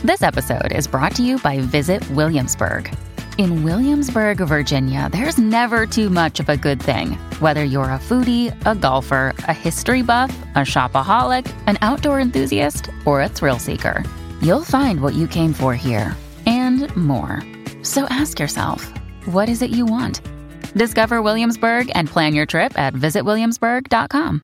This episode is brought to you by Visit Williamsburg. In Williamsburg, Virginia, there's never too much of a good thing. Whether you're a foodie, a golfer, a history buff, a shopaholic, an outdoor enthusiast, or a thrill seeker, you'll find what you came for here and more. So ask yourself, what is it you want? Discover Williamsburg and plan your trip at visitwilliamsburg.com.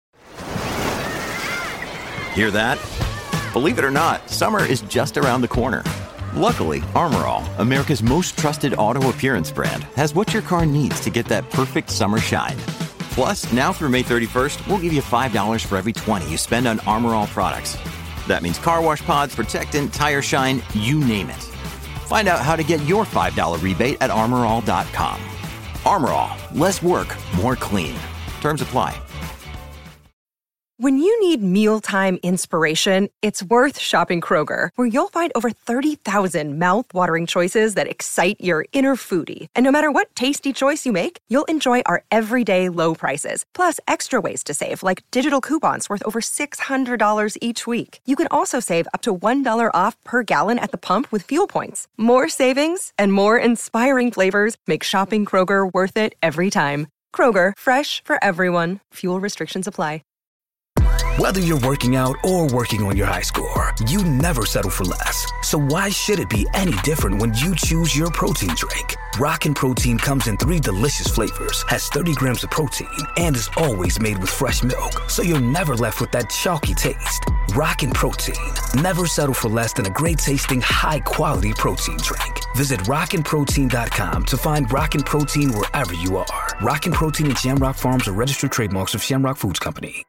Hear that? Believe it or not, summer is just around the corner. Luckily, Armor All, America's most trusted auto appearance brand, has what your car needs to get that perfect summer shine. Plus, now through May 31st, we'll give you $5 for every $20 you spend on Armor All products. That means car wash pods, protectant, tire shine, you name it. Find out how to get your $5 rebate at armorall.com. Armor All, less work, more clean. Terms apply. When you need mealtime inspiration, it's worth shopping Kroger, where you'll find over 30,000 mouth-watering choices that excite your inner foodie. And no matter what tasty choice you make, you'll enjoy our everyday low prices, plus extra ways to save, like digital coupons worth over $600 each week. You can also save up to $1 off per gallon at the pump with fuel points. More savings and more inspiring flavors make shopping Kroger worth it every time. Kroger, fresh for everyone. Fuel restrictions apply. Whether you're working out or working on your high score, you never settle for less. So why should it be any different when you choose your protein drink? Rockin' Protein comes in 3 delicious flavors, has 30 grams of protein, and is always made with fresh milk, so you're never left with that chalky taste. Rockin' Protein. Never settle for less than a great-tasting, high-quality protein drink. Visit rockinprotein.com to find Rockin' Protein wherever you are. Rockin' Protein and Shamrock Farms are registered trademarks of Shamrock Foods Company.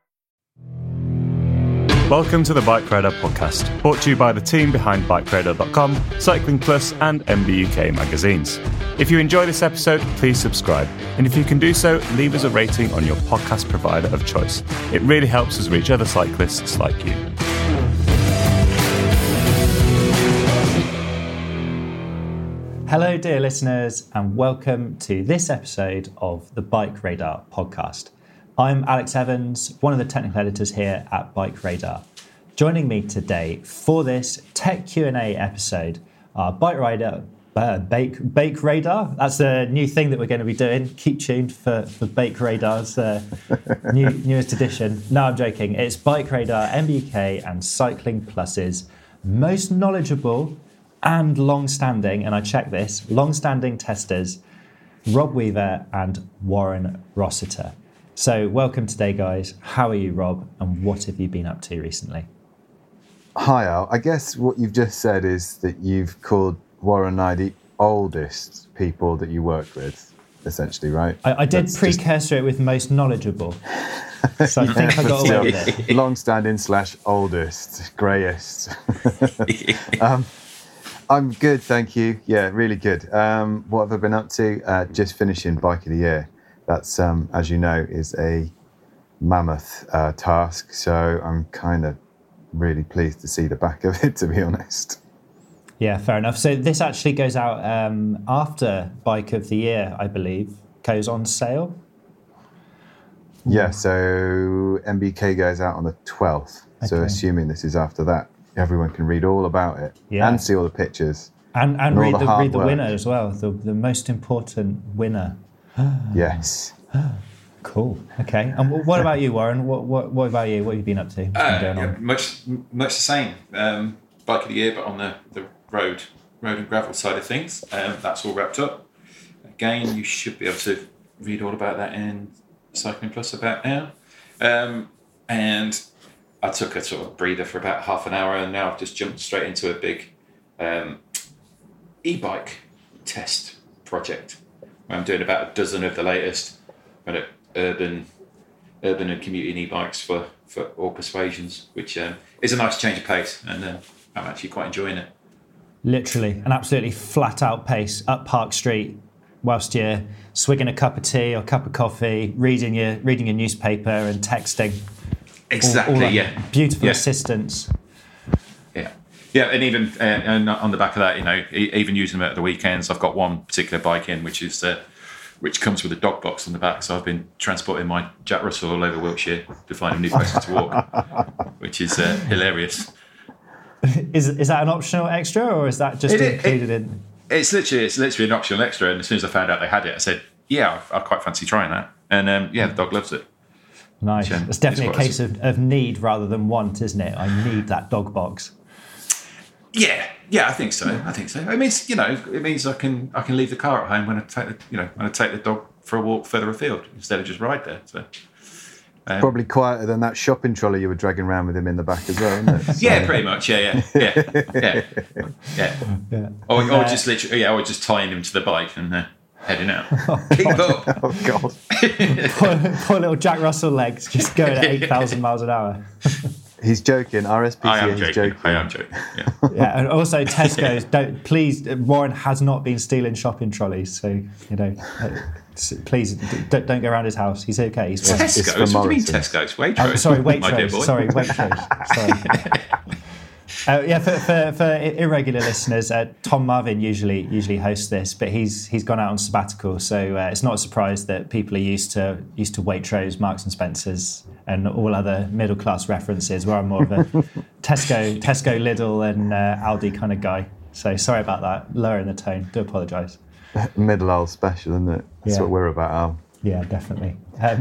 Welcome to the Bike Radar podcast, brought to you by the team behind BikeRadar.com, Cycling Plus and MBUK magazines. If you enjoy this episode, please subscribe. And if you can do so, leave us a rating on your podcast provider of choice. It really helps us reach other cyclists like you. Hello, dear listeners, and welcome to this episode of the Bike Radar podcast. I'm Alex Evans, one of the technical editors here at Bike Radar. Joining me today for this Tech Q&A episode are Bike Radar, Bake Radar. That's the new thing that we're going to be doing. Keep tuned for Bake Radar's newest edition. No, I'm joking. It's Bike Radar, MBUK and Cycling Plus's most knowledgeable and long-standing, and I checked this, long-standing testers, Rob Weaver and Warren Rossiter. So welcome today, guys. How are you, Rob? And what have you been up to recently? Hi, Al. I guess what you've just said is that you've called Warren and I the oldest people that you worked with, essentially, right? I did precursor it with most knowledgeable. So I think I got away with it. Long-standing / oldest, greyest. I'm good, thank you. Yeah, really good. What have I been up to? Just finishing Bike of the Year. That's, as you know, is a mammoth task. So I'm kind of really pleased to see the back of it, to be honest. Yeah, fair enough. So this actually goes out after Bike of the Year, I believe, goes on sale. Yeah, so MBK goes out on the 12th. Okay. So assuming this is after that, everyone can read all about it and see all the pictures. And read the winner as well, the most important winner. Yes. Cool. Okay. And what about you, Warren? What about you? What have you been up to? What's been going on? Much the same. Bike of the Year, but on the road and gravel side of things. That's all wrapped up. Again, you should be able to read all about that in Cycling Plus about now. And I took a sort of breather for about half an hour, and now I've just jumped straight into a big e-bike test project. I'm doing about a dozen of the latest kind of urban and commuting e-bikes for all persuasions, which is a nice change of pace, and I'm actually quite enjoying it. Literally, an absolutely flat-out pace up Park Street, whilst you're swigging a cup of tea or a cup of coffee, reading your newspaper and texting. Exactly, all beautiful assistance. Yeah, and even and on the back of that, even using them at the weekends, I've got one particular bike in which comes with a dog box on the back. So I've been transporting my Jack Russell all over Wiltshire to find a new place to walk, which is hilarious. Is that an optional extra, or is that just included in? It's literally an optional extra. And as soon as I found out they had it, I said, "Yeah, I quite fancy trying that." And the dog loves it. Nice. It's definitely a case of need rather than want, isn't it? I need that dog box. Yeah, I think so. It means it means I can leave the car at home when I take the dog for a walk further afield instead of just ride there. So. Probably quieter than that shopping trolley you were dragging around with him in the back as well, isn't it? So. Yeah, pretty much. Yeah. Or just literally, or just tying him to the bike and heading out. Keep up. Oh God. poor little Jack Russell legs just going at 8,000 miles an hour. He's joking. RSPCA, he's joking. I am joking. Yeah, and also Tesco's. Warren has not been stealing shopping trolleys, so please don't go around his house. He's okay. He's fine. Tesco's? What do you mean Tesco's? Waitrose. Sorry, Waitrose. Sorry, Waitrose. Sorry. For irregular listeners, Tom Marvin usually hosts this, but he's gone out on sabbatical, so it's not a surprise that people are used to Waitrose, Marks and Spencer's, and all other middle class references. Where I'm more of a Tesco, Lidl, and Aldi kind of guy. So sorry about that. Lowering the tone. Do apologise. Middle Isle special, isn't it? That's what we're about, Al. Yeah, definitely.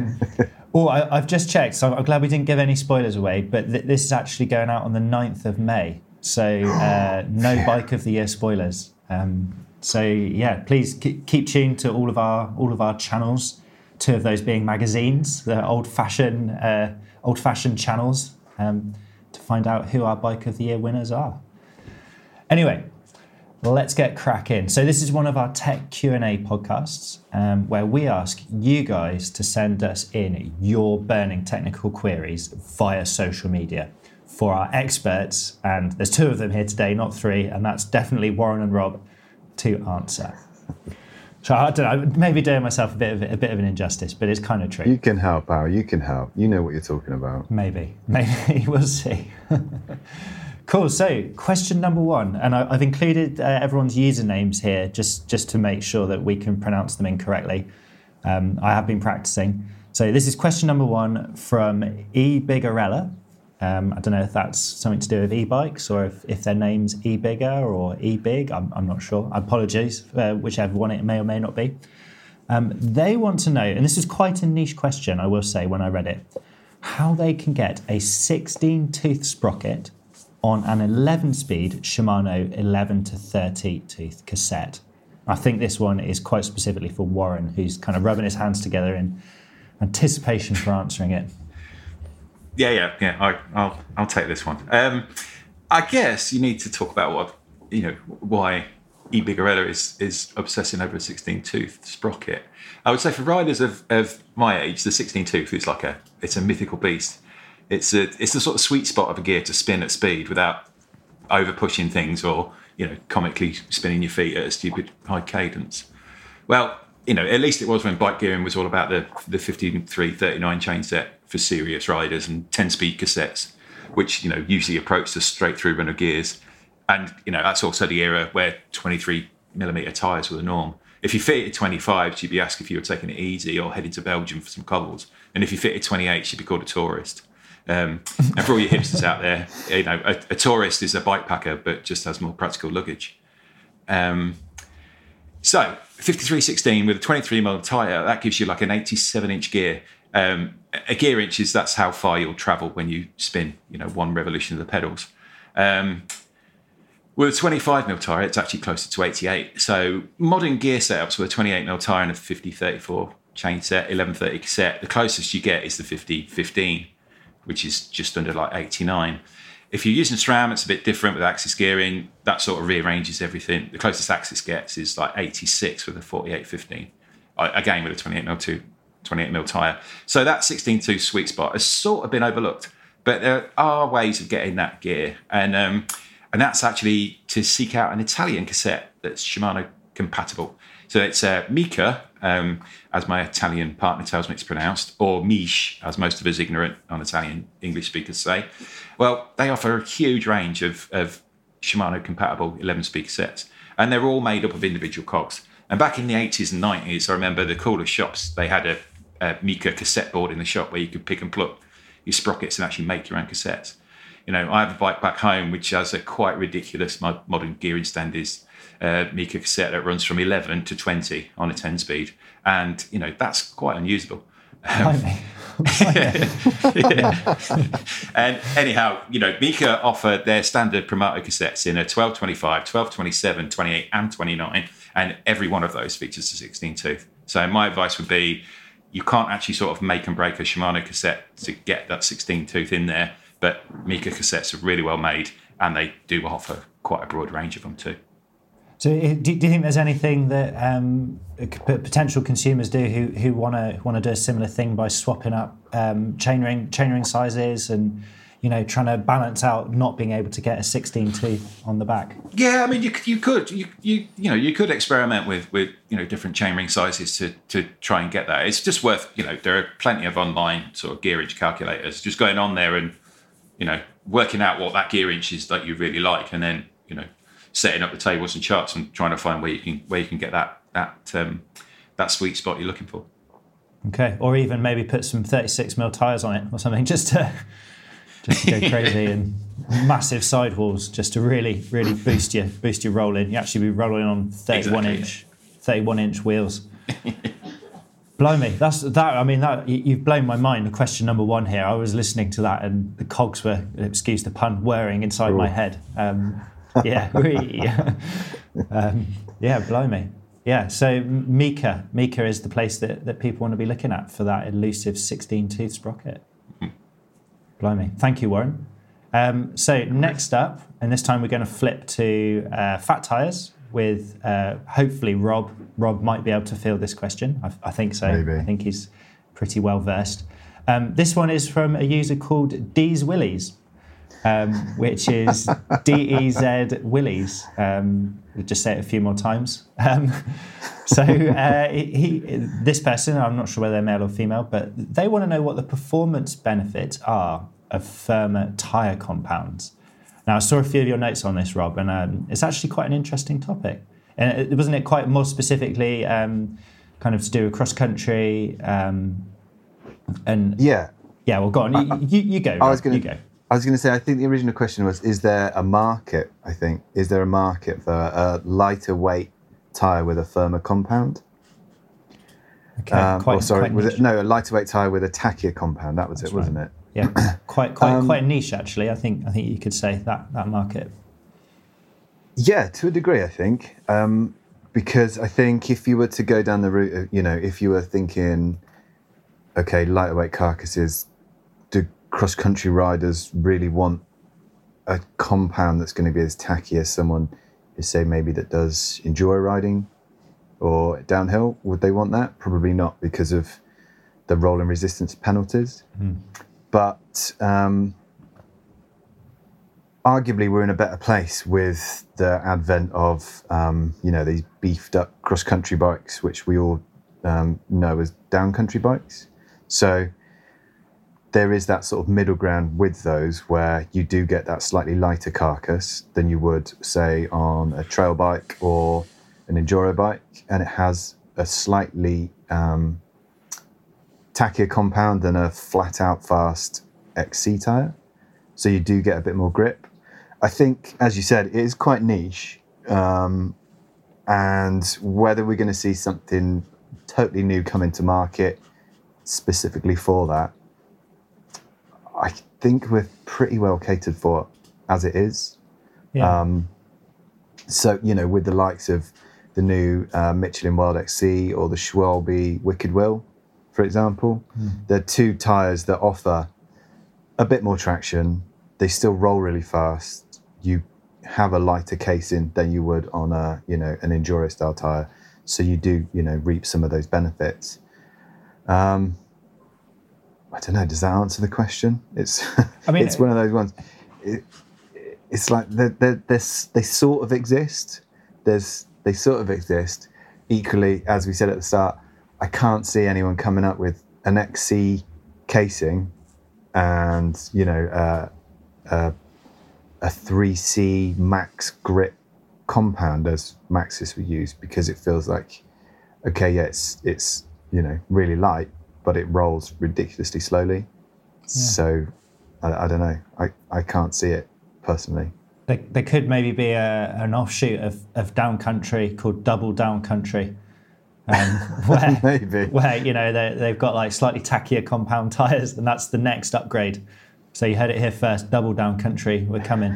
I've just checked, so I'm glad we didn't give any spoilers away, but this is actually going out on the 9th of May. So no Bike of the Year spoilers. Please keep tuned to all of our channels. 2 of those being magazines, the old-fashioned channels, to find out who our Bike of the Year winners are. Anyway, let's get cracking. So this is one of our tech Q&A podcasts where we ask you guys to send us in your burning technical queries via social media for our experts, and there's 2 of them here today, not 3, and that's definitely Warren and Rob, to answer. So I don't know, maybe doing myself a bit of an injustice, but it's kind of true. You can help, Al. You can help. You know what you're talking about. Maybe. We'll see. Cool. So question number 1, and I've included everyone's usernames here just to make sure that we can pronounce them incorrectly. I have been practicing. So this is question number 1 from eBiggerella. I don't know if that's something to do with e-bikes or if their name's eBigger or eBig. I'm not sure. Apologies, whichever one it may or may not be. They want to know, and this is quite a niche question, I will say, when I read it, how they can get a 16-tooth sprocket on an 11-speed Shimano 11 to 30-tooth cassette. I think this one is quite specifically for Warren, who's kind of rubbing his hands together in anticipation for answering it. Yeah. I'll take this one. I guess you need to talk about why eBiggerella is obsessing over a 16-tooth sprocket. I would say for riders of my age, the 16-tooth is it's a mythical beast. It's the sort of sweet spot of a gear to spin at speed without over pushing things or comically spinning your feet at a stupid high cadence. Well, at least it was when bike gearing was all about the 5339 chain set for serious riders and 10-speed cassettes, which usually approach the straight through run of gears. And that's also the era where 23mm tyres were the norm. If you fitted 25s, you'd be asked if you were taking it easy or heading to Belgium for some cobbles. And if you fitted 28s, you'd be called a tourist. And for all your hipsters out there, a tourist is a bike packer, but just has more practical luggage. So 5316 with a 23mm tyre, that gives you an 87-inch gear. A gear inch that's how far you'll travel when you spin, one revolution of the pedals. With a 25mm tyre, it's actually closer to 88. So modern gear setups with a 28mm tyre and a 50-34 chain set, 1130 cassette, the closest you get is the 50-15, which is just under 89. If you're using SRAM, it's a bit different with axis gearing. That sort of rearranges everything. The closest axis gets is 86 with a 48-15. Again, with a 28mm tyre. So that 16-tooth sweet spot has sort of been overlooked. But there are ways of getting that gear. And that's actually to seek out an Italian cassette that's Shimano compatible. So it's Mica, as my Italian partner tells me it's pronounced, or Miche, as most of us ignorant non-Italian English speakers say. Well, they offer a huge range of Shimano compatible 11-speed cassettes, and they're all made up of individual cogs. And back in the 80s and 90s, I remember the coolest shops, they had a Mica cassette board in the shop where you could pick and pluck your sprockets and actually make your own cassettes. You know, I have a bike back home which has a quite ridiculous modern gearing standards Mika cassette that runs from 11 to 20 on a 10-speed, and you know that's quite unusable. Yeah. And anyhow, you know, Mika offer their standard Promato cassettes in a 12, 25, 12, 27, 28 and 29, and every one of those features a 16 tooth. So my advice would be, you can't actually sort of make and break a Shimano cassette to get that 16 tooth in there, but Mika cassettes are really well made, and they do offer quite a broad range of them too. So do you think there's anything that potential consumers do who want to do a similar thing by swapping up chainring sizes and, you know, trying to balance out not being able to get a 16 tooth on the back? Yeah, I mean, you could experiment with you know different chainring sizes to try and get that. It's just worth, you know, there are plenty of online sort of gearage calculators. Just going on there and, you know, working out what that gearage is that you really like, and then, you know, setting up the tables and charts and trying to find where you can get that sweet spot you're looking for. Okay, or even maybe put some 36mm tyres on it or something, just to go crazy, and massive sidewalls just to really boost your rolling. You actually be rolling on 31-inch wheels. Blimey, you've blown my mind. Question number one here. I was listening to that and the cogs were, excuse the pun, whirring inside my head. Yeah, blimey. Yeah, so Mika is the place that people want to be looking at for that elusive 16-tooth sprocket. Blimey. Thank you, Warren. So next up, and this time we're going to flip to fat tyres with hopefully Rob. Rob might be able to field this question. I think so. Maybe. I think he's pretty well versed. This one is from a user called D's Willies. Which is DEZ Willies. We'll just say it a few more times. This person, I'm not sure whether they're male or female, but they want to know what the performance benefits are of firmer tyre compounds. Now, I saw a few of your notes on this, Rob, and it's actually quite an interesting topic. And wasn't it quite more specifically kind of to do with cross-country? Yeah, well, go on. You go, Rob. You go. I was going to say, I think the original question was, is there a market, is there a market for a lighter weight tyre with a firmer compound? Okay, a lighter weight tyre with a tackier compound. That was That's it, wasn't it? Yeah, quite niche, actually. I think you could say that market. Yeah, to a degree, I think. Because I think if you were to go down the route, if you were thinking, okay, lighter weight carcasses, cross-country riders really want a compound that's going to be as tacky as someone is, say, maybe that does enduro riding or downhill. Would they want that? Probably not, because of the rolling resistance penalties. But arguably we're in a better place with the advent of these beefed up cross-country bikes, which we all know as down-country bikes. So there is that sort of middle ground with those where you do get that slightly lighter carcass than you would, say, on a trail bike or an enduro bike, and it has a slightly tackier compound than a flat-out fast XC tyre. So you do get a bit more grip. I think, as you said, it is quite niche, and whether we're going to see something totally new come into market specifically for that, I think we're pretty well catered for as it is. Yeah. So, with the likes of the new Michelin Wild XC or the Schwalbe Wicked Will, for example, they're two tyres that offer a bit more traction. They still roll really fast. You have a lighter casing than you would on an enduro style tyre. So you do, reap some of those benefits. I don't know. Does that answer the question? It's it's one of those ones. It's like they sort of exist. They sort of exist. Equally, as we said at the start, I can't see anyone coming up with an XC casing and a 3C max grip compound as Maxxis would use, because it feels like, okay, yeah, it's really light, but it rolls ridiculously slowly. Yeah. So I don't know. I can't see it personally. There could maybe be an offshoot of Down Country called Double Down Country, where Maybe. where they've got like slightly tackier compound tyres, and that's the next upgrade. So you heard it here first. Double Down Country, we're coming.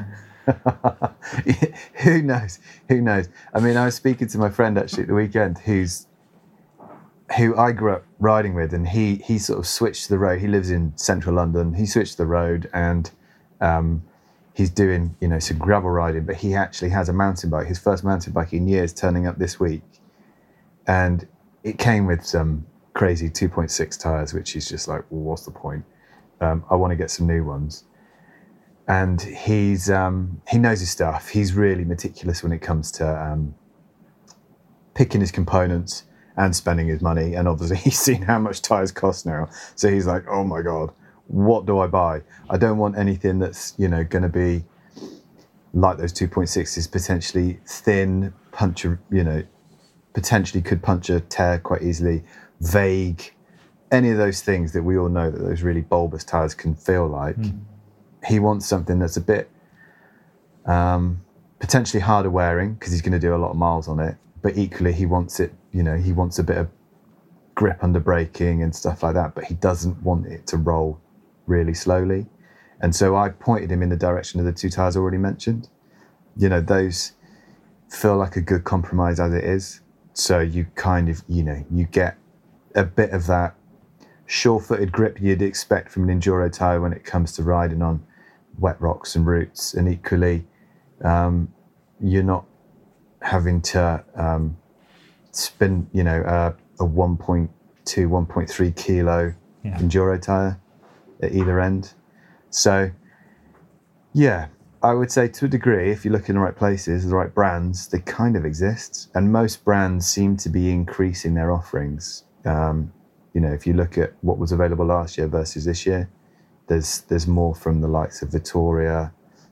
Who knows? I mean, I was speaking to my friend actually at the weekend, who I grew up riding with, and he sort of switched the road. He lives in central London. He switched the road, and he's doing some gravel riding, but he actually has a mountain bike, his first mountain bike in years, turning up this week, and it came with some crazy 2.6 tyres, which he's just like, well, what's the point? I want to get some new ones. And he knows his stuff. He's really meticulous when it comes to picking his components and spending his money. And obviously he's seen how much tyres cost now. So he's like, oh my God, what do I buy? I don't want anything that's, going to be like those 2.6s, potentially thin, potentially could puncture, tear quite easily, vague, any of those things that we all know that those really bulbous tyres can feel like. He wants something that's a bit potentially harder wearing, because he's going to do a lot of miles on it, but equally he wants it, he wants a bit of grip under braking and stuff like that, but he doesn't want it to roll really slowly. And so I pointed him in the direction of the two tyres already mentioned. Those feel like a good compromise as it is. So you kind of, you get a bit of that sure-footed grip you'd expect from an enduro tyre when it comes to riding on wet rocks and roots, and equally you're not having to spin a 1.2 1.3 kilo enduro tyre at either end. So yeah, I would say to a degree, if you look in the right places, the right brands, they kind of exist, and most brands seem to be increasing their offerings. If you look at what was available last year versus this year, there's more from the likes of Vittoria,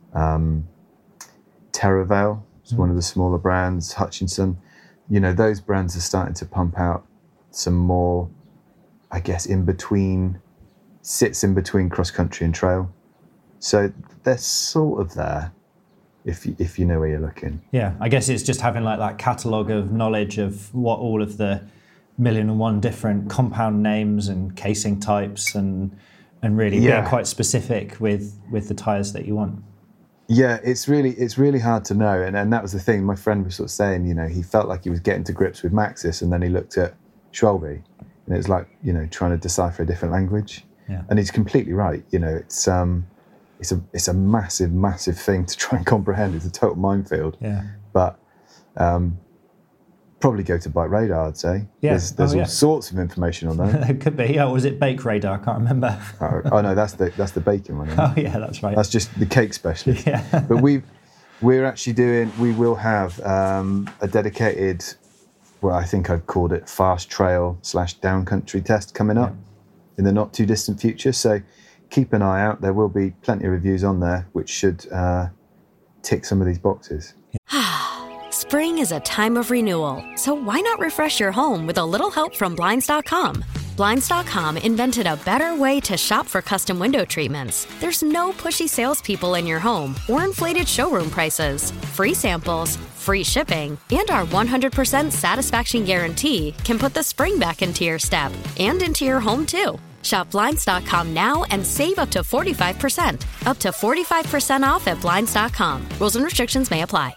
Terravale is one of the smaller brands, Hutchinson. Those brands are starting to pump out some more, I guess, sits in between cross country and trail. So they're sort of there, if you know where you're looking. Yeah, I guess it's just having like that catalogue of knowledge of what all of the 1,000,001 different compound names and casing types and really being quite specific with the tyres that you want. Yeah, it's really hard to know, and that was the thing. My friend was sort of saying, he felt like he was getting to grips with Maxxis, and then he looked at Schwalbe, and it's like trying to decipher a different language. Yeah. And he's completely right. It's a massive thing to try and comprehend. It's a total minefield. Yeah. But probably go to Bike Radar, I'd say. Yeah. There's all sorts of information on there. It could be. Was it Bake Radar? I can't remember. Oh no, that's the bacon one. Oh yeah, that's right. That's just the cake specialist. Yeah. But we're actually we will have a dedicated, well, I think I've called it fast trail / down country test coming up in the not too distant future. So keep an eye out. There will be plenty of reviews on there, which should tick some of these boxes. Spring is a time of renewal, so why not refresh your home with a little help from Blinds.com? Blinds.com invented a better way to shop for custom window treatments. There's no pushy salespeople in your home or inflated showroom prices. Free samples, free shipping, and our 100% satisfaction guarantee can put the spring back into your step and into your home, too. Shop Blinds.com now and save up to 45%. Up to 45% off at Blinds.com. Rules and restrictions may apply.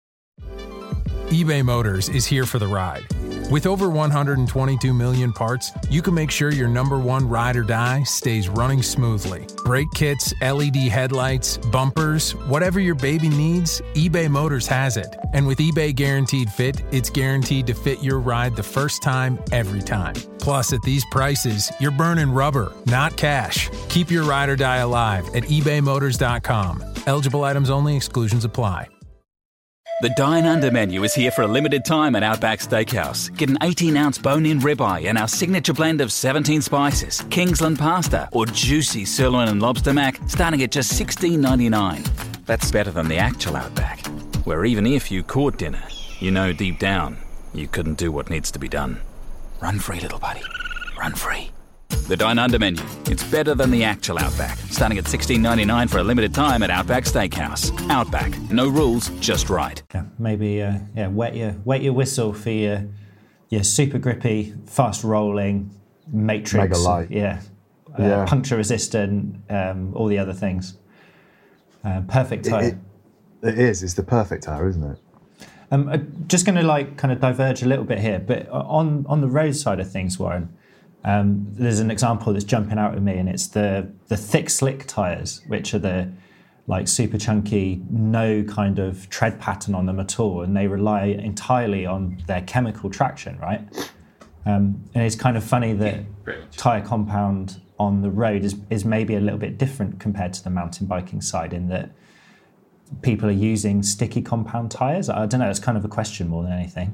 eBay Motors is here for the ride. With over 122 million parts, you can make sure your number one ride or die stays running smoothly. Brake kits, LED headlights, bumpers, whatever your baby needs, eBay Motors has it. And with eBay Guaranteed Fit, it's guaranteed to fit your ride the first time, every time. Plus, at these prices, you're burning rubber, not cash. Keep your ride or die alive at ebaymotors.com. Eligible items only. Exclusions apply. The Dine Under menu is here for a limited time at Outback Steakhouse. Get an 18-ounce bone-in ribeye and our signature blend of 17 spices, Kingsland pasta, or juicy sirloin and lobster mac, starting at just $16.99. That's better than the actual Outback, where even if you caught dinner, you know deep down you couldn't do what needs to be done. Run free, little buddy. Run free. The Dine Under menu. It's better than the actual Outback. Starting at $16.99 for a limited time at Outback Steakhouse. Outback. No rules, just right. Yeah, maybe wet your whistle for your super grippy, fast rolling Matrix. Mega light. Puncture resistant, all the other things. Perfect tyre. It is. It's the perfect tyre, isn't it? I'm just going to kind of diverge a little bit here, but on the road side of things, Warren, there's an example that's jumping out at me, and it's the thick slick tyres, which are the super chunky, no kind of tread pattern on them at all, and they rely entirely on their chemical traction, right? And it's kind of funny that tyre compound on the road is maybe a little bit different compared to the mountain biking side, in that people are using sticky compound tyres. I don't know, it's kind of a question more than anything.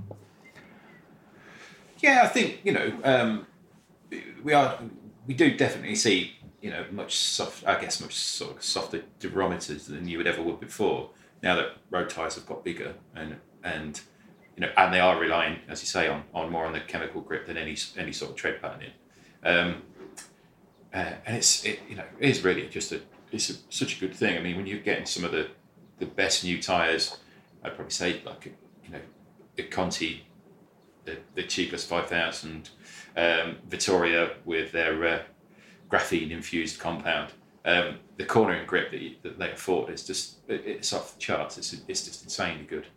Yeah, I think, we do definitely see, much sort of softer durometers than you would ever would before. Now that road tyres have got bigger and and they are relying, as you say, on more on the chemical grip than any sort of tread patterning. And it is really just such a good thing. I mean, when you're getting some of the best new tyres, I'd probably say the Conti, the cheapest 5000, Vittoria with their graphene infused compound. The cornering grip that they afford is just it's off the charts. It's just insanely good.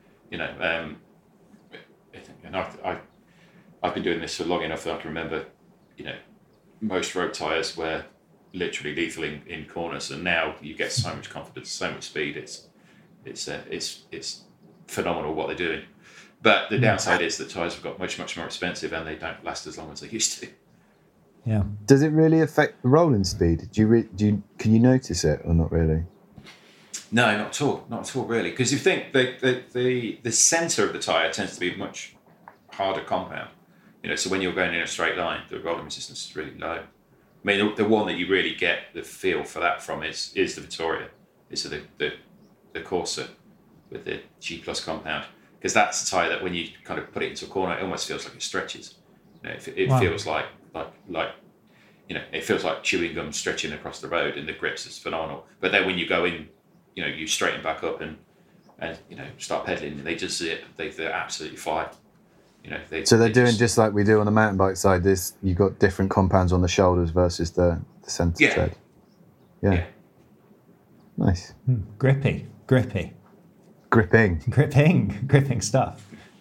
And I've been doing this for long enough that I can remember, most road tyres were literally lethal in corners, and now you get so much confidence, so much speed. It's phenomenal what they're doing. But the downside is that tyres have got much more expensive, and they don't last as long as they used to. Yeah. Does it really affect the rolling speed? Can you notice it or not really? No, not at all, really. Because you think the centre of the tyre tends to be much harder compound. So when you're going in a straight line, the rolling resistance is really low. I mean, the one that you really get the feel for that from is the Vittoria. It's the Corsa with the G Plus compound, because that's the tyre that when you kind of put it into a corner, it almost feels like it stretches. It feels like it feels like chewing gum stretching across the road, and the grips is phenomenal. But then when you go in, you straighten back up and start pedaling, they're absolutely fine. So they're doing just like we do on the mountain bike side. You've got different compounds on the shoulders versus the centre tread. Yeah. Nice. Gripping stuff.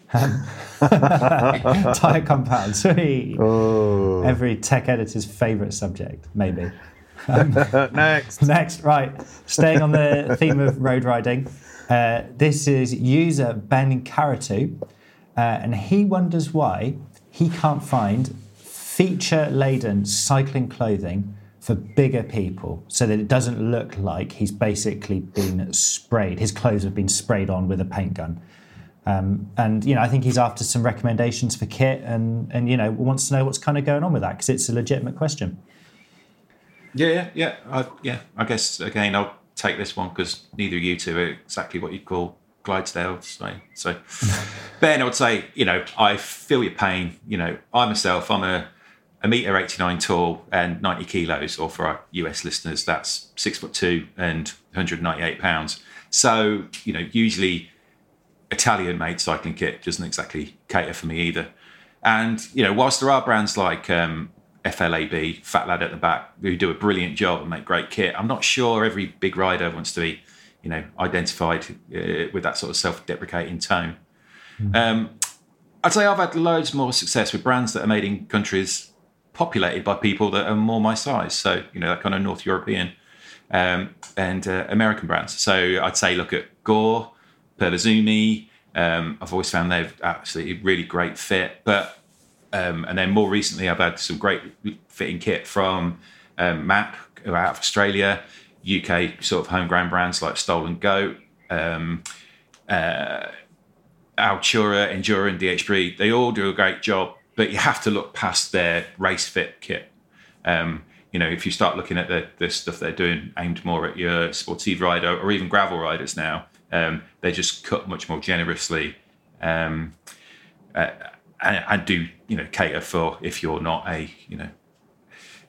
Tyre compounds. Every tech editor's favourite subject, maybe. Next, right. Staying on the theme of road riding, this is user Ben Karatu, and he wonders why he can't find feature-laden cycling clothing for bigger people, so that it doesn't look like he's basically been sprayed. His clothes have been sprayed on with a paint gun. And I think he's after some recommendations for kit, and wants to know what's kind of going on with that, because it's a legitimate question. Yeah. I guess again I'll take this one because neither of you two are exactly what you'd call Clydesdales. So Ben, I would say I feel your pain. I'm a $1.89 tall and 90 kilos, or for our US listeners, that's 6'2" and 198 pounds. So usually Italian-made cycling kit doesn't exactly cater for me either. And whilst there are brands like FLAB, Fat Lad at the Back, who do a brilliant job and make great kit, I'm not sure every big rider wants to be, identified with that sort of self-deprecating tone. I'd say I've had loads more success with brands that are made in countries populated by people that are more my size. So, that kind of North European and American brands. So I'd say look at Gore, Perlizumi. I've always found they've absolutely really great fit. But and then more recently, I've had some great fitting kit from MAP, who are out of Australia, UK sort of homegrown brands like Stolen Goat, Altura, Endura, and DHB. They all do a great job, but you have to look past their race fit kit. If you start looking at the stuff they're doing aimed more at your sportive rider or even gravel riders now, they just cut much more generously and do cater for if you're not a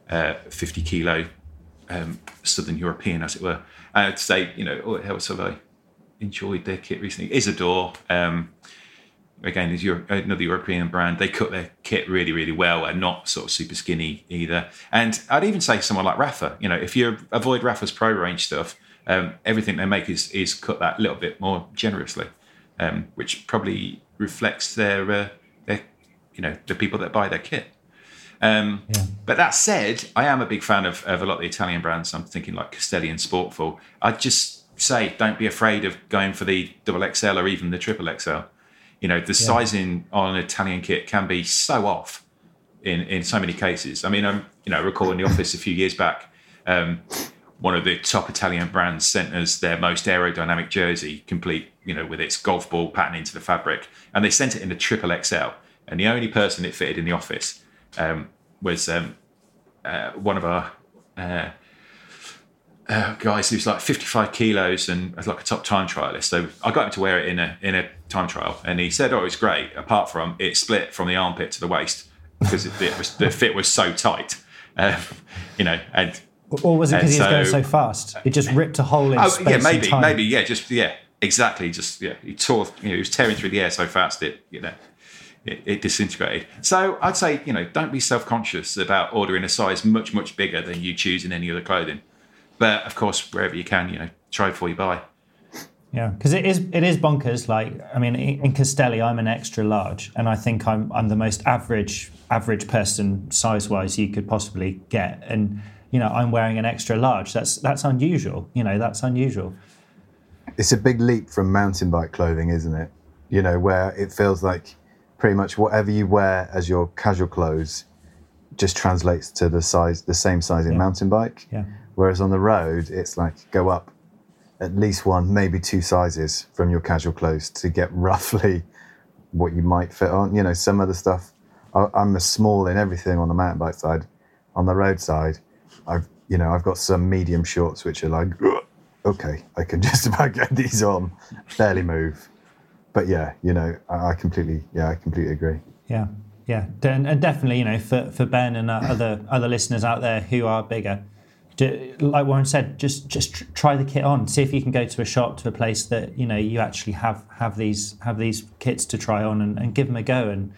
50 kilo Southern European, as it were. And I'd say, what else have I enjoyed their kit recently? Isidore, again, is another European brand. They cut their kit really, really well and not sort of super skinny either. And I'd even say someone like Rapha, if you avoid Rapha's Pro range stuff, everything they make is cut that little bit more generously, which probably reflects their the people that buy their kit. But that said, I am a big fan of a lot of the Italian brands. I'm thinking like Castelli and Sportful. I'd just say don't be afraid of going for the XXL or even the XXL. The sizing on an Italian kit can be so off in so many cases. I mean, I recall in the office a few years back, one of the top Italian brands sent us their most aerodynamic jersey, complete, with its golf ball pattern into the fabric, and they sent it in a XXL. And the only person it fitted in the office was one of our guys who's like 55 kilos and like a top time trialist. So I got him to wear it in a time trial, and he said, "Oh, it was great." Apart from it split from the armpit to the waist because the fit was so tight, and. Or was it because he was going so fast? It just ripped a hole in space and time. Maybe, exactly. He tore. He was tearing through the air so fast it disintegrated. So I'd say, don't be self-conscious about ordering a size much, much bigger than you choose in any other clothing. But of course, wherever you can, try before you buy. Yeah, because it is bonkers. Like, I mean, in Castelli, I'm an extra large, and I think I'm the most average person size-wise you could possibly get, and I'm wearing an extra large. That's unusual. That's unusual. It's a big leap from mountain bike clothing, isn't it? Where it feels like pretty much whatever you wear as your casual clothes just translates to the same size in mountain bike. Yeah. Whereas on the road, it's like go up at least one, maybe two sizes from your casual clothes to get roughly what you might fit on. Some other stuff. I'm a small in everything on the mountain bike side. On the road side, I've got some medium shorts which are like, okay, I can just about get these on, barely move. But I completely agree. Yeah, and definitely, for Ben and other listeners out there who are bigger, like Warren said, just try the kit on. See if you can go to a shop, to a place that you actually have these kits to try on, and give them a go. And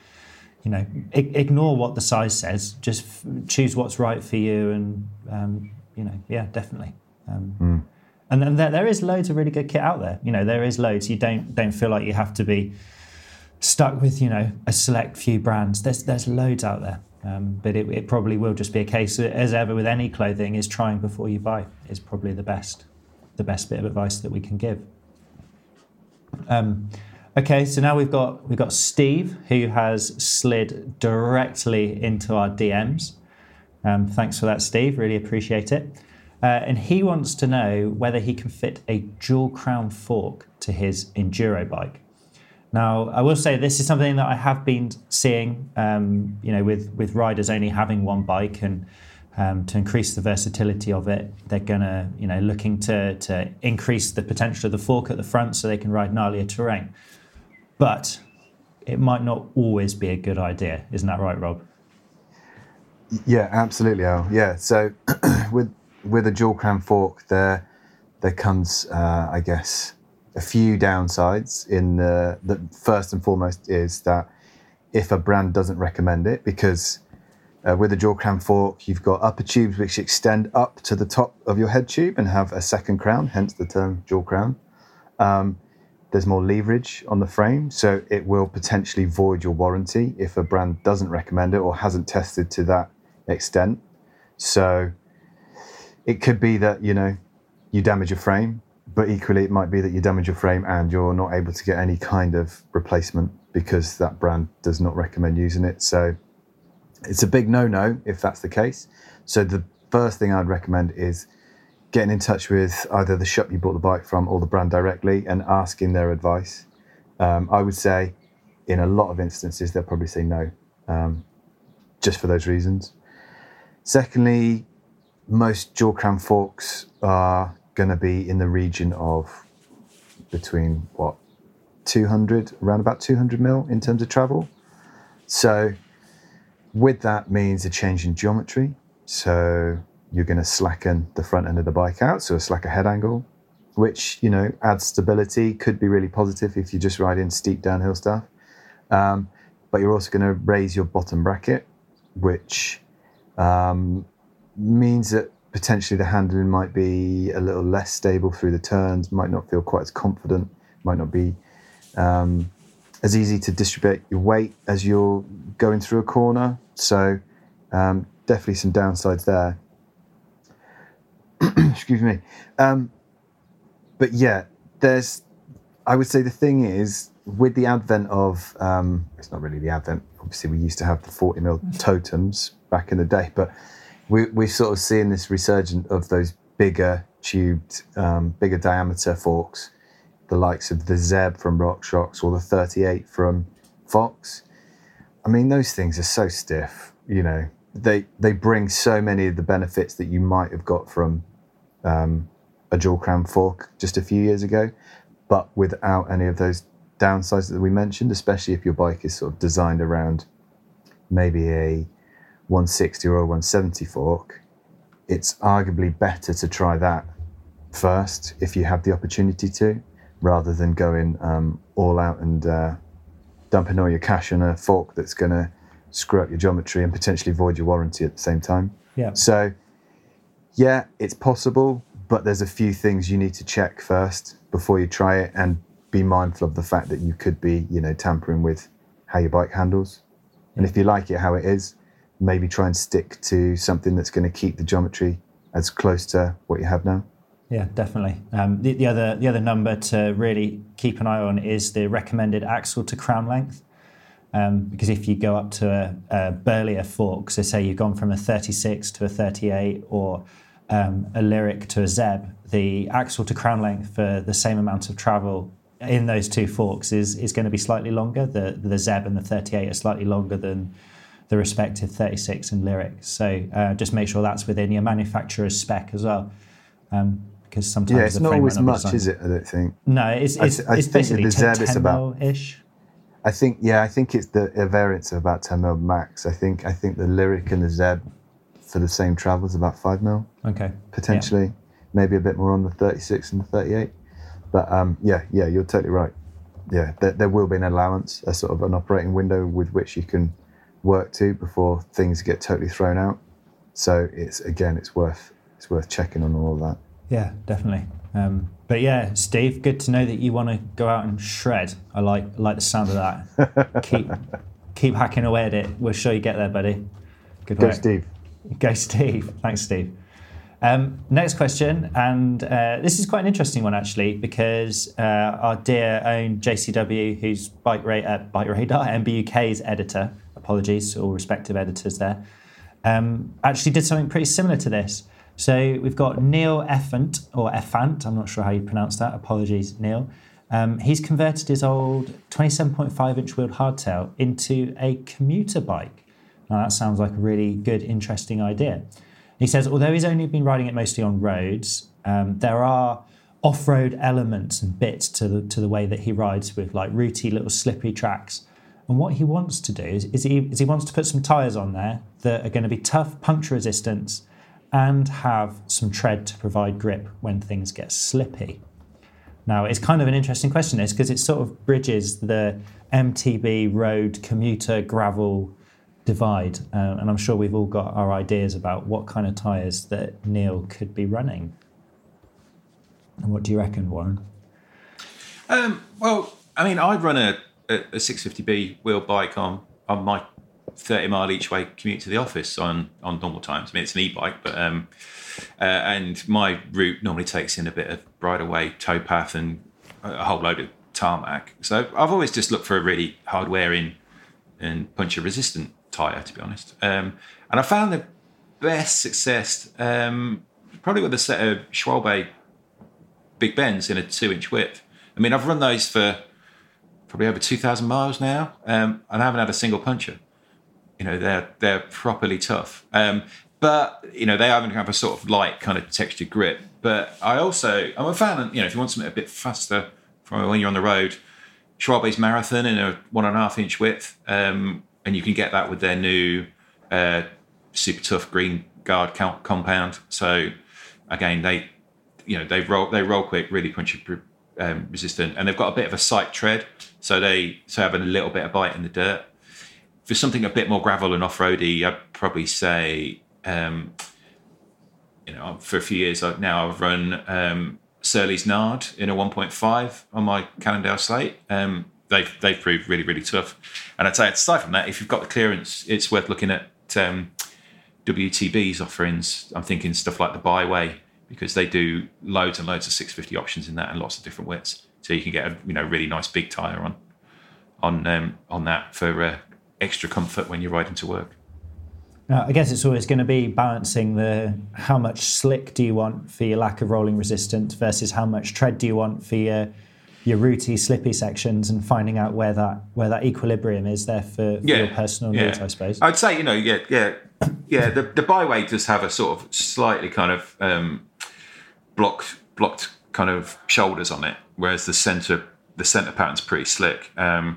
ignore what the size says. Just choose what's right for you, and definitely. And then there is loads of really good kit out there. There is loads. You don't feel like you have to be stuck with a select few brands. There's loads out there. But it probably will just be a case, as ever with any clothing, is trying before you buy is probably the best bit of advice that we can give. Okay, so now we've got Steve, who has slid directly into our DMs. Thanks for that, Steve. Really appreciate it. And he wants to know whether he can fit a dual crown fork to his enduro bike. Now, I will say this is something that I have been seeing, with riders only having one bike, and to increase the versatility of it, they're gonna, looking to increase the potential of the fork at the front so they can ride gnarlier terrain. But it might not always be a good idea, isn't that right, Rob? Yeah, absolutely, Al. Yeah, so with a dual crown fork, there comes, I guess, a few downsides. In the first and foremost is that if a brand doesn't recommend it, because with a dual crown fork, you've got upper tubes which extend up to the top of your head tube and have a second crown, hence the term dual crown. There's more leverage on the frame, so it will potentially void your warranty if a brand doesn't recommend it or hasn't tested to that extent. So it could be that, you damage your frame, but equally it might be that you damage your frame and you're not able to get any kind of replacement because that brand does not recommend using it. So it's a big no-no if that's the case. So the first thing I'd recommend is getting in touch with either the shop you bought the bike from or the brand directly and asking their advice. I would say in a lot of instances, they'll probably say no, just for those reasons. Secondly, most dual crown forks are going to be in the region of between, around about 200 mil in terms of travel. So with that means a change in geometry. So you're going to slacken the front end of the bike out, so a slacker head angle, which, adds stability, could be really positive if you're just riding steep downhill stuff. But you're also going to raise your bottom bracket, which means that potentially the handling might be a little less stable through the turns, might not feel quite as confident, might not be as easy to distribute your weight as you're going through a corner. So definitely some downsides there. Excuse me. But yeah, I would say the thing is, with the advent of, it's not really the advent, obviously we used to have the 40mm totems back in the day, but we're sort of seeing this resurgence of those bigger tubed, bigger diameter forks, the likes of the Zeb from RockShox or the 38 from Fox. I mean, those things are so stiff, they bring so many of the benefits that you might have got from a dual crown fork just a few years ago, but without any of those downsides that we mentioned, especially if your bike is sort of designed around maybe a 160 or a 170 fork. It's arguably better to try that first if you have the opportunity to, rather than going all out and dumping all your cash on a fork that's going to screw up your geometry and potentially void your warranty at the same time. Yeah. So, yeah, it's possible, but there's a few things you need to check first before you try it, and be mindful of the fact that you could be, tampering with how your bike handles. And if you like it how it is, maybe try and stick to something that's going to keep the geometry as close to what you have now. Yeah, definitely. The other number to really keep an eye on is the recommended axle to crown length. Because if you go up to a burlier fork, so say you've gone from a 36 to a 38 or a Lyric to a Zeb, the axle to crown length for the same amount of travel in those two forks is going to be slightly longer. The Zeb and the 38 are slightly longer than the respective 36 and Lyric. So just make sure that's within your manufacturer's spec as well. Because sometimes it's not always much, is it? I don't think. No, it's basically the Zeb 10 is about ish. I think it's a variance of about 10mm max. I think the Lyric and the Zeb for the same travel is about 5mm. Okay. Potentially, maybe a bit more on the 36 and the 38. But yeah, you're totally right. Yeah, there will be an allowance, a sort of an operating window with which you can work to before things get totally thrown out. So it's worth checking on all of that. Yeah, definitely. But yeah, Steve, good to know that you want to go out and shred. I like the sound of that. keep hacking away at it. We're sure you get there, buddy. Good work. Go Steve. Go Steve. Thanks, Steve. Next question, and this is quite an interesting one actually, because our dear own JCW, who's Bike Radar, MBUK's editor, apologies to all respective editors there, actually did something pretty similar to this. So we've got Neil Effant, or Effant, I'm not sure how you pronounce that, apologies Neil. He's converted his old 27.5-inch wheeled hardtail into a commuter bike. Now that sounds like a really good, interesting idea. He says, although he's only been riding it mostly on roads, there are off-road elements and bits to the way that he rides with like rooty little slippery tracks. And what he wants to do is he wants to put some tyres on there that are going to be tough, puncture resistance, and have some tread to provide grip when things get slippy. Now, it's kind of an interesting question, this, because it sort of bridges the MTB road commuter gravel divide, and I'm sure we've all got our ideas about what kind of tyres that Neil could be running. And what do you reckon, Warren? Well, I mean, I run a 650B wheel bike on my 30-mile each way commute to the office on normal times. I mean, it's an e-bike, but and my route normally takes in a bit of bridle-way towpath and a whole load of tarmac. So I've always just looked for a really hard-wearing and puncture-resistant tyre, to be honest. And I found the best success probably with a set of Schwalbe Big Bends in a 2-inch width. I mean, I've run those for probably over 2,000 miles now, and I haven't had a single puncture. You know, they're properly tough. But, you know, they have a sort of light kind of textured grip. But I'm a fan, you know, if you want something a bit faster from when you're on the road, Schwalbe's Marathon in a 1.5-inch width, and you can get that with their new super tough green guard compound. So again, they roll quick, really punchy resistant, and they've got a bit of a sight tread, so they have a little bit of bite in the dirt. For something a bit more gravel and off-roady, I'd probably say, for a few years now, I've run Surly's Nard in a 1.5 on my Cannondale slate. They've proved really, really tough. And I'd say, aside from that, if you've got the clearance, it's worth looking at WTB's offerings. I'm thinking stuff like the Byway, because they do loads and loads of 650 options in that and lots of different widths. So you can get a really nice big tyre on that for extra comfort when you're riding to work. Now, I guess it's always going to be balancing how much slick do you want for your lack of rolling resistance versus how much tread do you want for your rooty, slippy sections, and finding out where that equilibrium is there for your personal needs, I suppose. I'd say, the Byway does have a sort of slightly kind of blocked kind of shoulders on it, whereas the centre pattern's pretty slick.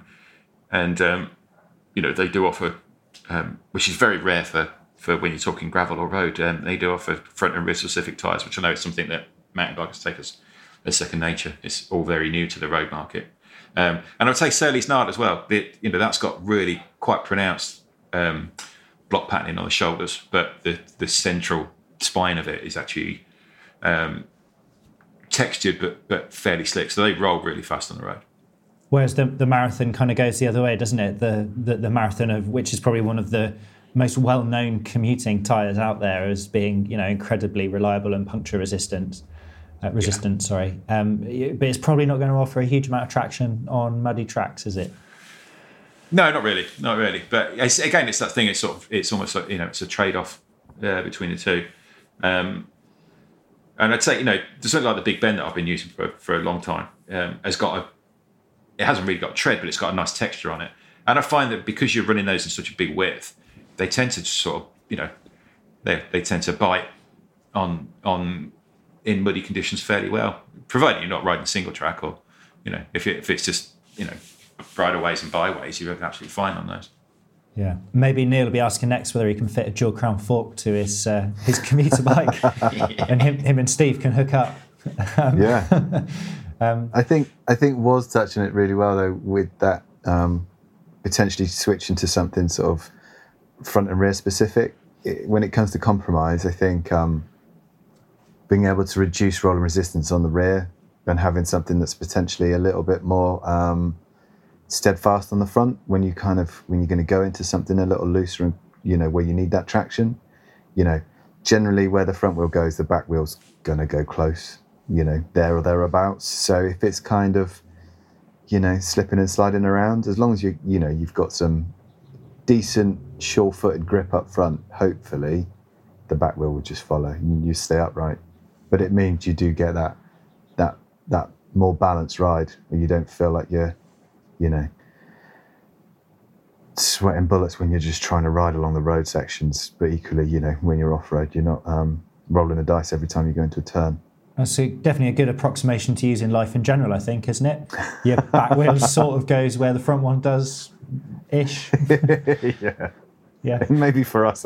They do offer, which is very rare for when you're talking gravel or road, they do offer front and rear specific tyres, which I know is something that mountain bikers take as second nature. It's all very new to the road market. And I would say Surly's Nard as well. That's got really quite pronounced block patterning on the shoulders, but the central spine of it is actually textured but fairly slick. So they roll really fast on the road. Whereas the marathon kind of goes the other way, doesn't it? The marathon, which is probably one of the most well-known commuting tyres out there as being, incredibly reliable and puncture resistant. But it's probably not going to offer a huge amount of traction on muddy tracks, is it? No, not really. But it's that thing. It's almost like it's a trade-off between the two. And I'd say something like the Big Ben that I've been using for a long time it hasn't really got tread, but it's got a nice texture on it. And I find that because you're running those in such a big width, they tend to sort of they tend to bite on in muddy conditions fairly well, provided you're not riding single track or if it's just bridleways and byways, you're absolutely fine on those. Yeah, maybe Neil will be asking next whether he can fit a dual crown fork to his commuter bike, and him and Steve can hook up. I think was touching it really well though with that potentially switching to something sort of front and rear specific. When it comes to compromise, I think being able to reduce rolling resistance on the rear and having something that's potentially a little bit more steadfast on the front when you're going to go into something a little looser and where you need that traction, generally where the front wheel goes, the back wheel's going to go close, there or thereabouts. So if it's kind of slipping and sliding around, as long as you've got some decent sure-footed grip up front, hopefully the back wheel will just follow. You stay upright, but it means you do get that more balanced ride where you don't feel like you're sweating bullets when you're just trying to ride along the road sections, but equally when you're off-road you're not rolling the dice every time you go into a turn. That's definitely a good approximation to use in life in general, I think, isn't it? Your back wheel sort of goes where the front one does ish. Yeah. Maybe for us,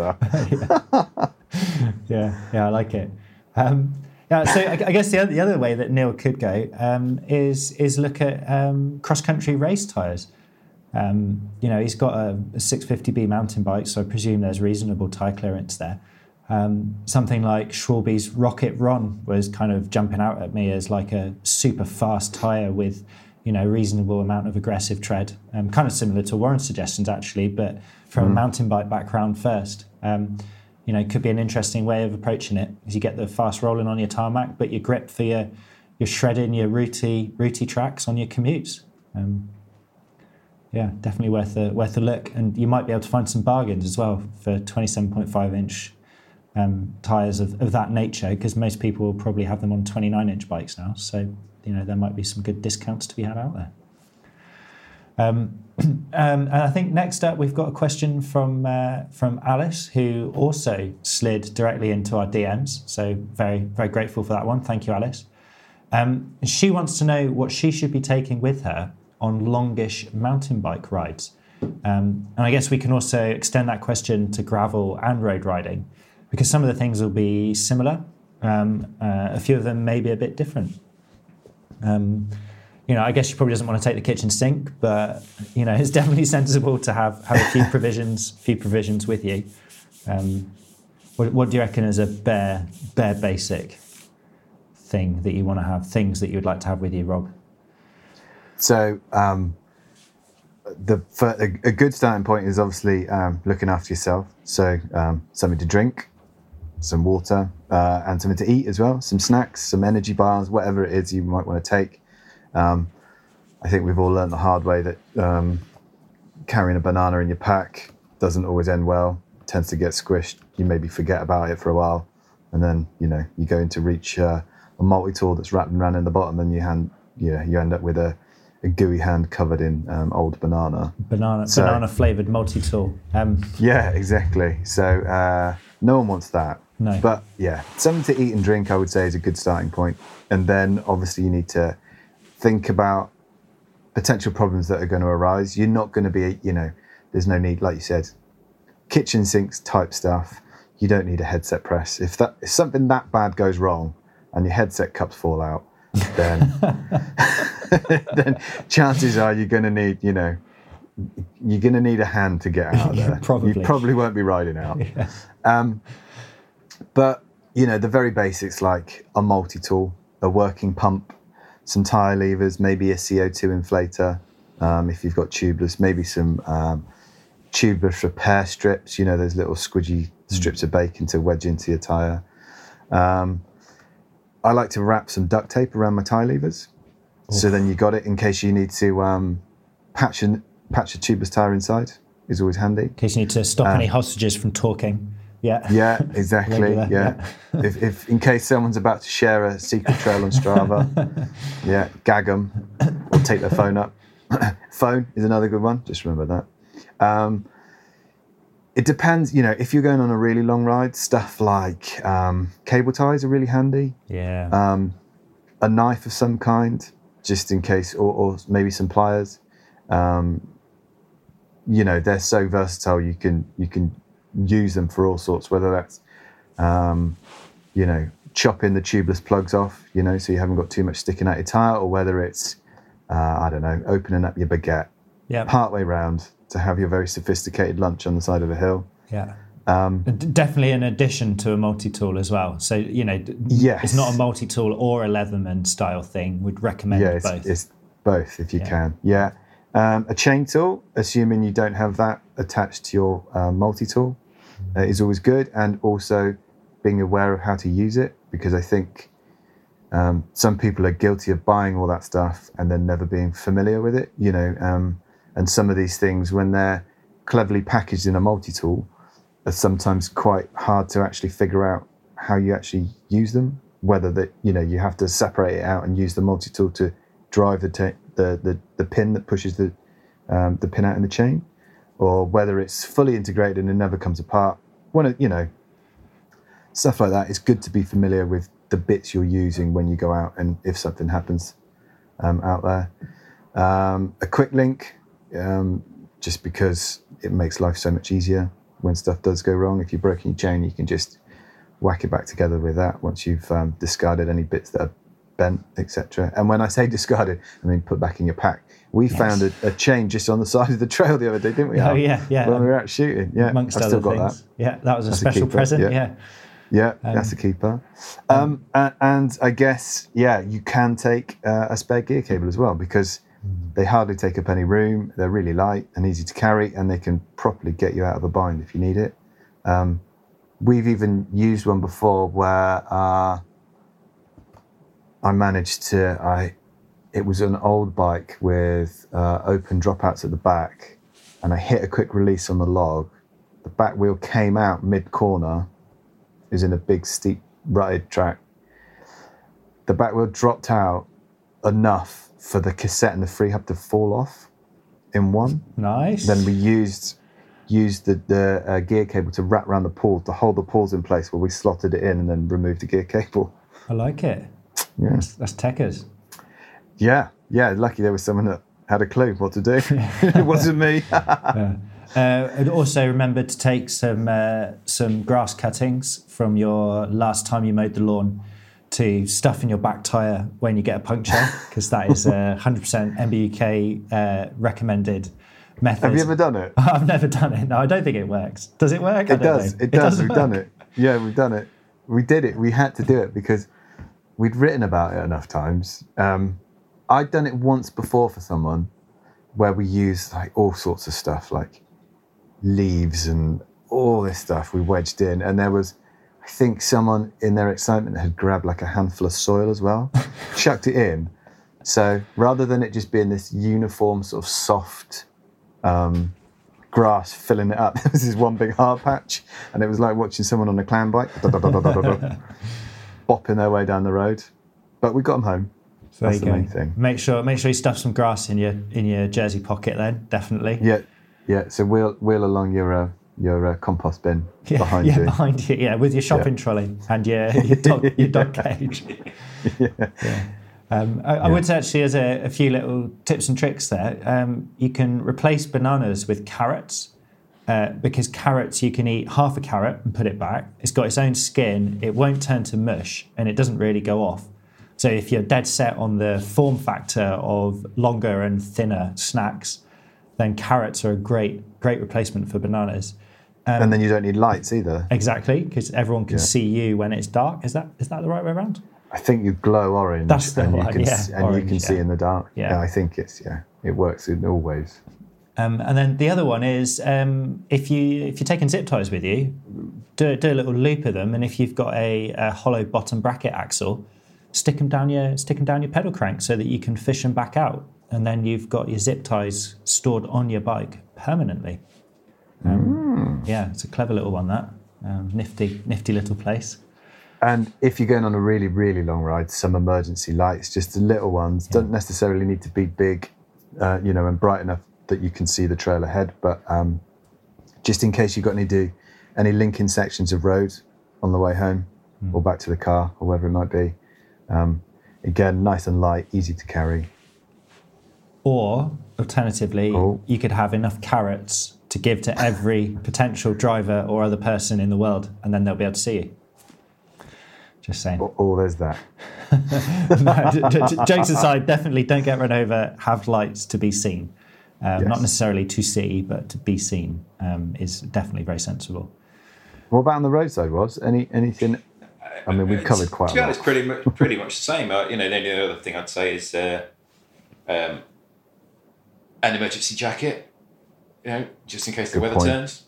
Yeah, I like it. So I guess the other way that Neil could go is look at cross-country race tyres. He's got a 650B mountain bike, so I presume there's reasonable tyre clearance there. Something like Schwalbe's Rocket Ron was kind of jumping out at me as like a super fast tyre with reasonable amount of aggressive tread, kind of similar to Warren's suggestions actually, but from a mountain bike background first. Could be an interesting way of approaching it, because you get the fast rolling on your tarmac, but your grip for your shredding, your rooty tracks on your commutes. Definitely worth a look, and you might be able to find some bargains as well for 27.5-inch tyres of that nature, because most people will probably have them on 29-inch bikes now. So there might be some good discounts to be had out there. And I think next up we've got a question from Alice, who also slid directly into our DMs. So very, very grateful for that one. Thank you, Alice. She wants to know what she should be taking with her on longish mountain bike rides. And I guess we can also extend that question to gravel and road riding. because some of the things will be similar. A few of them may be a bit different. I guess she probably doesn't want to take the kitchen sink, but it's definitely sensible to have a few provisions with you. What do you reckon is a bare basic thing that you want to have? Things that you would like to have with you, Rob? So a good starting point is obviously looking after yourself. So something to drink, some water, and something to eat as well. Some snacks, some energy bars, whatever it is you might want to take. I think we've all learned the hard way that carrying a banana in your pack doesn't always end well. It tends to get squished. You maybe forget about it for a while, and then you go in to reach a multi-tool that's wrapped around in the bottom, and you end up with a gooey hand covered in old banana flavoured multi-tool. Yeah, exactly. So no one wants that. No. But yeah, something to eat and drink, I would say, is a good starting point. And then obviously you need to think about potential problems that are going to arise. You're not going to be, there's no need, like you said, kitchen sinks type stuff. You don't need a headset press. If something that bad goes wrong and your headset cups fall out, then then chances are you're going to need, you're going to need a hand to get out of there. You probably won't be riding out. Yeah. But, the very basics like a multi-tool, a working pump, some tyre levers, maybe a CO2 inflator, if you've got tubeless, maybe some tubeless repair strips, those little squidgy strips of bacon to wedge into your tyre. I like to wrap some duct tape around my tyre levers. So then you got it in case you need to patch a tubeless tyre inside, is always handy. In case you need to stop any hostages from talking. Yeah. Yeah, exactly. Yeah. If in case someone's about to share a secret trail on Strava, gag them or take their phone up. Phone is another good one. Just remember that. It depends, if you're going on a really long ride, stuff like cable ties are really handy. Yeah. A knife of some kind, just in case, or maybe some pliers. They're so versatile. You can use them for all sorts, whether that's, chopping the tubeless plugs off, so you haven't got too much sticking out your tyre, or whether it's, opening up your baguette partway round to have your very sophisticated lunch on the side of a hill. Yeah. Definitely an addition to a multi-tool as well. So, yes. It's not a multi-tool or a Leatherman style thing. We'd recommend both. It's both if you can. Yeah. A chain tool, assuming you don't have that attached to your multi-tool, is always good. And also being aware of how to use it, because I think some people are guilty of buying all that stuff and then never being familiar with it, and some of these things, when they're cleverly packaged in a multi-tool, are sometimes quite hard to actually figure out how you actually use them, whether that, you have to separate it out and use the multi-tool to drive the pin that pushes the pin out in the chain, or whether it's fully integrated and it never comes apart. Stuff like that. It's good to be familiar with the bits you're using when you go out, and if something happens out there. A quick link, just because it makes life so much easier when stuff does go wrong. If you've broken your chain, you can just whack it back together with that once you've discarded any bits that are bent, etc. And when I say discarded, I mean put back in your pack. We found a chain just on the side of the trail the other day, didn't we? Oh, yeah. When we were out shooting. Yeah, amongst I've still other got things. that. Yeah, that was a special present. Yeah, that's a keeper. And I guess, you can take a spare gear cable as well, because they hardly take up any room. They're really light and easy to carry, and they can properly get you out of a bind if you need it. We've even used one before where I managed to, it was an old bike with open dropouts at the back, and I hit a quick release on the log. The back wheel came out mid-corner. It was in a big, steep, rutted track. The back wheel dropped out enough for the cassette and the free hub to fall off in one. Nice. Then we used the gear cable to wrap around the pawl, to hold the pawls in place, where we slotted it in and then removed the gear cable. I like it. Yeah. That's techers. Yeah. Lucky there was someone that had a clue what to do. It wasn't me. And also remember to take some grass cuttings from your last time you mowed the lawn to stuff in your back tyre when you get a puncture, because that is a 100% MBUK recommended method. Have you ever done it? I've never done it. No, I don't think it works. Does it work? It does. It does. We've done it. Yeah, we've done it. We did it. We had to do it because we'd written about it enough times. I'd done it once before for someone where we used like all sorts of stuff, like leaves and all this stuff we wedged in. And there was, I think someone in their excitement had grabbed like a handful of soil as well, chucked it in. So rather than it just being this uniform sort of soft grass filling it up, there was this one big hard patch, and it was like watching someone on a clown bike, bopping their way down the road. But we got them home. So that's the main thing. Make sure you stuff some grass in your jersey pocket then, definitely. Yeah. So wheel along your compost bin behind you. Behind you, with your shopping trolley and your dog cage. I would say actually, as a few little tips and tricks there, you can replace bananas with carrots, because carrots, you can eat half a carrot and put it back. It's got its own skin, it won't turn to mush, and it doesn't really go off. So if you're dead set on the form factor of longer and thinner snacks, then carrots are a great replacement for bananas. And then you don't need lights either. Exactly, because everyone can see you when it's dark. Is that the right way around? I think you glow orange. That's the one, you can see in the dark. Yeah, I think it works in all ways. And then the other one is if you're taking zip ties with you, do a little loop of them, and if you've got a hollow bottom bracket axle, stick them down your pedal crank so that you can fish them back out, and then you've got your zip ties stored on your bike permanently. Yeah, it's a clever little one, that. Nifty little place. And if you're going on a really, really long ride, some emergency lights, just the little ones, don't necessarily need to be big, and bright enough that you can see the trail ahead, but just in case you've got any linking sections of road on the way home or back to the car or wherever it might be. Again, nice and light, easy to carry. Or, alternatively, you could have enough carrots to give to every potential driver or other person in the world, and then they'll be able to see you. Just saying. There's that. Jokes aside, definitely don't get run over. Have lights to be seen. Not necessarily to see, but to be seen is definitely very sensible. What about on the roadside, Woz? Anything? I mean, we've covered quite a lot. To be honest, pretty much the same. The only other thing I'd say is an emergency jacket, just in case the weather turns.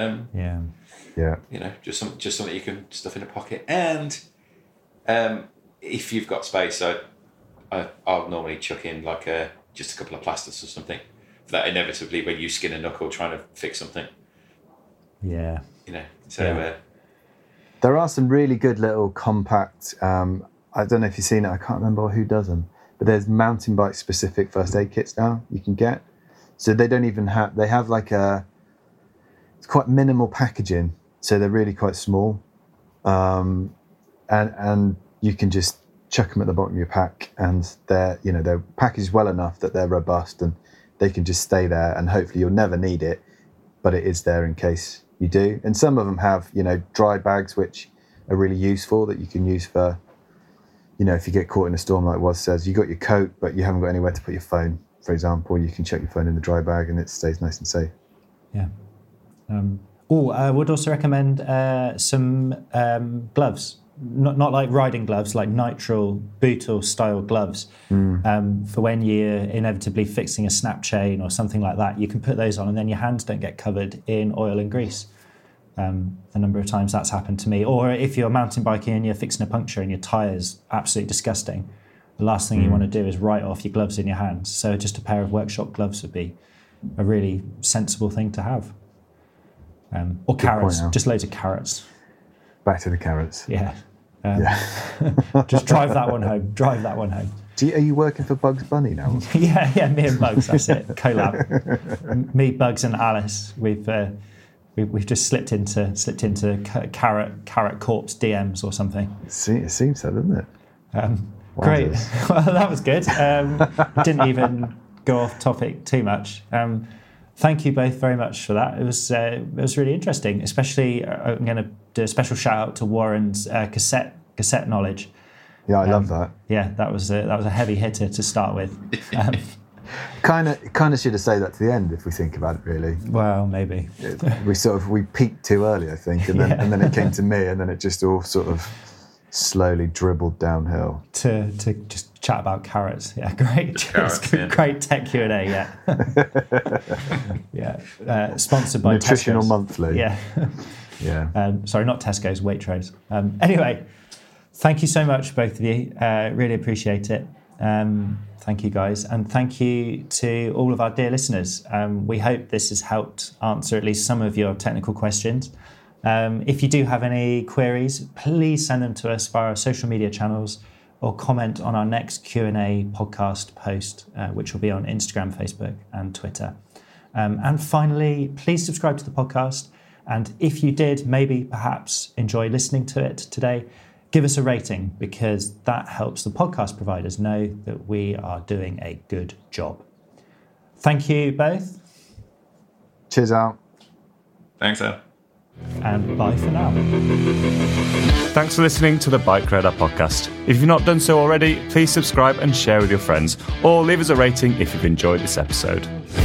Just something you can stuff in a pocket. And if you've got space, I'll normally chuck in like just a couple of plasters or something for that inevitably when you skin a knuckle trying to fix something. Yeah. There are some really good little compact, I don't know if you've seen it, I can't remember who does them, but there's mountain bike specific first aid kits now you can get. So they don't even have, they have like it's quite minimal packaging, so they're really quite small. And you can just chuck them at the bottom of your pack, and they're packaged well enough that they're robust and they can just stay there, and hopefully you'll never need it, but it is there in case you do. And some of them have, dry bags, which are really useful that you can use for, if you get caught in a storm like Woz says, you got your coat, but you haven't got anywhere to put your phone, for example, you can chuck your phone in the dry bag and it stays nice and safe. Yeah. I would also recommend some gloves, not like riding gloves, like nitrile boot style gloves, for when you're inevitably fixing a snap chain or something like that. You can put those on, and then your hands don't get covered in oil and grease. A number of times that's happened to me. Or if you're mountain biking and you're fixing a puncture and your tyre's absolutely disgusting, the last thing you want to do is write off your gloves in your hands. So just a pair of workshop gloves would be a really sensible thing to have. Or carrots, just loads of carrots. Back to the carrots. Yeah. Just drive that one home. Are you working for Bugs Bunny now? yeah, me and Bugs, that's it. Collab. Me, Bugs and Alice, we've just slipped into carrot corpse DMs or something. It seems so, doesn't it? Great. Well, that was good. Didn't even go off topic too much. thank you both very much for that. It was really interesting. Especially, I'm going to do a special shout out to Warren's cassette knowledge. Yeah, I love that. Yeah, that was a heavy hitter to start with. Kind of should have said that to the end if we think about it, really. Well, maybe we peaked too early, I think, and then it came to me, and then it just all sort of slowly dribbled downhill to just chat about carrots. Yeah, great, great tech Q&A. Yeah, sponsored by Nutritional Tesco's. Monthly. Yeah, yeah. Sorry, not Tesco's, Waitrose. Anyway, thank you so much, both of you. Really appreciate it. Thank you, guys. And thank you to all of our dear listeners. We hope this has helped answer at least some of your technical questions. If you do have any queries, please send them to us via our social media channels or comment on our next Q&A podcast post, which will be on Instagram, Facebook and Twitter. And finally, please subscribe to the podcast. And if you did maybe perhaps enjoy listening to it today, give us a rating, because that helps the podcast providers know that we are doing a good job. Thank you both. Cheers out. Thanks, Al. And bye for now. Thanks for listening to the Bike Radar podcast. If you've not done so already, please subscribe and share with your friends, or leave us a rating if you've enjoyed this episode.